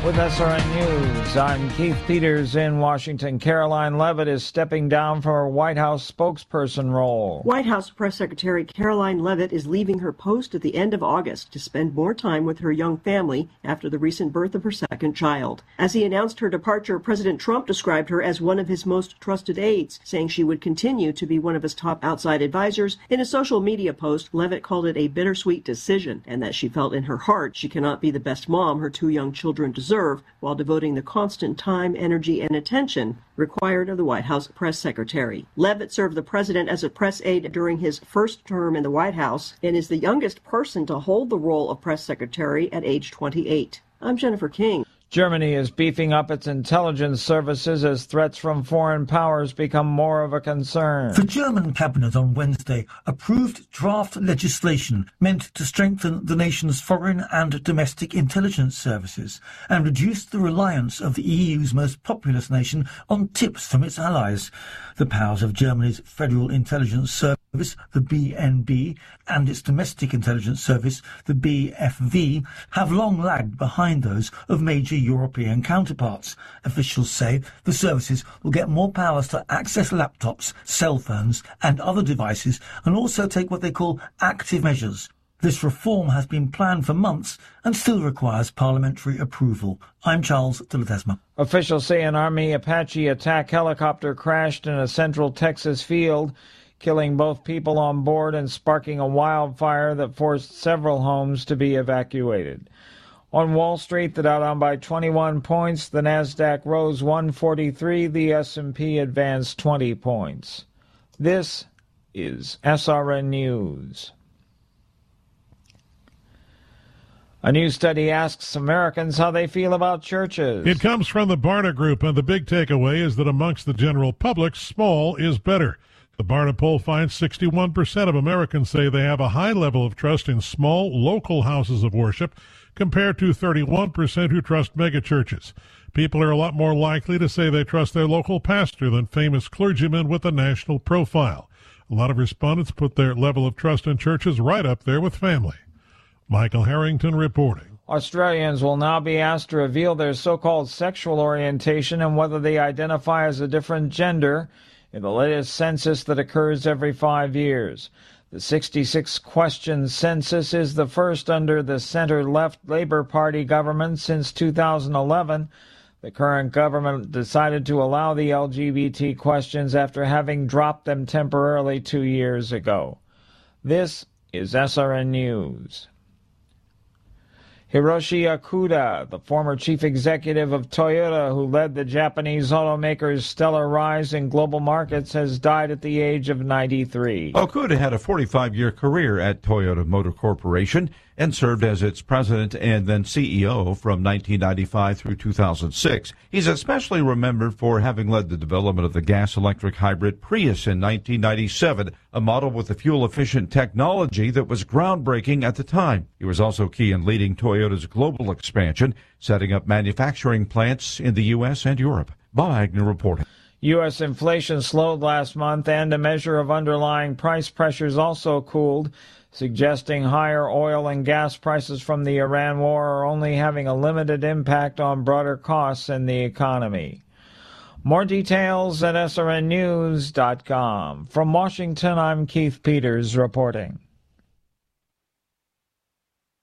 With SRN News, I'm Keith Peters in Washington. Caroline Leavitt is stepping down from her White House spokesperson role. White House Press Secretary Caroline Leavitt is leaving her post at the end of August to spend more time with her young family after the recent birth of her second child. As he announced her departure, President Trump described her as one of his most trusted aides, saying she would continue to be one of his top outside advisors. In a social media post, Leavitt called it a bittersweet decision and that she felt in her heart she cannot be the best mom her two young children deserve, while devoting the constant time, energy, and attention required of the White House press secretary. Leavitt served the president as a press aide during his first term in the White House and is the youngest person to hold the role of press secretary at age 28. I'm Jennifer King. Germany is beefing up its intelligence services as threats from foreign powers become more of a concern. The German cabinet on Wednesday approved draft legislation meant to strengthen the nation's foreign and domestic intelligence services and reduce the reliance of the EU's most populous nation on tips from its allies. The powers of Germany's Federal Intelligence Service, the BND, and its domestic intelligence service, the BFV, have long lagged behind those of major European counterparts. Officials say the services will get more powers to access laptops, cell phones and other devices, and also take what they call active measures. This reform has been planned for months and still requires parliamentary approval. I'm Charles de Ledesma. Officials say an Army Apache attack helicopter crashed in a central Texas field, killing both people on board and sparking a wildfire that forced several homes to be evacuated. On Wall Street, the Dow down by 21 points, the Nasdaq rose 143, the S&P advanced 20 points. This is SRN News. A new study asks Americans how they feel about churches. It comes from the Barna Group, and the big takeaway is that amongst the general public, small is better. The Barna poll finds 61% of Americans say they have a high level of trust in small, local houses of worship, compared to 31% who trust megachurches. People are a lot more likely to say they trust their local pastor than famous clergymen with a national profile. A lot of respondents put their level of trust in churches right up there with family. Michael Harrington reporting. Australians will now be asked to reveal their so-called sexual orientation and whether they identify as a different gender in the latest census that occurs every 5 years. The 66-question census is the first under the center-left Labour Party government since 2011. The current government decided to allow the LGBT questions after having dropped them temporarily 2 years ago. This is SRN News. Hiroshi Okuda, the former chief executive of Toyota who led the Japanese automaker's stellar rise in global markets, has died at the age of 93. Okuda had a 45-year career at Toyota Motor Corporation and served as its president and then CEO from 1995 through 2006. He's especially remembered for having led the development of the gas-electric hybrid Prius in 1997, a model with a fuel-efficient technology that was groundbreaking at the time. He was also key in leading Toyota's global expansion, setting up manufacturing plants in the U.S. and Europe. Bob Agnew reporting. U.S. inflation slowed last month, and a measure of underlying price pressures also cooled, suggesting higher oil and gas prices from the Iran war are only having a limited impact on broader costs in the economy. More details at srnnews.com. From Washington, I'm Keith Peters reporting.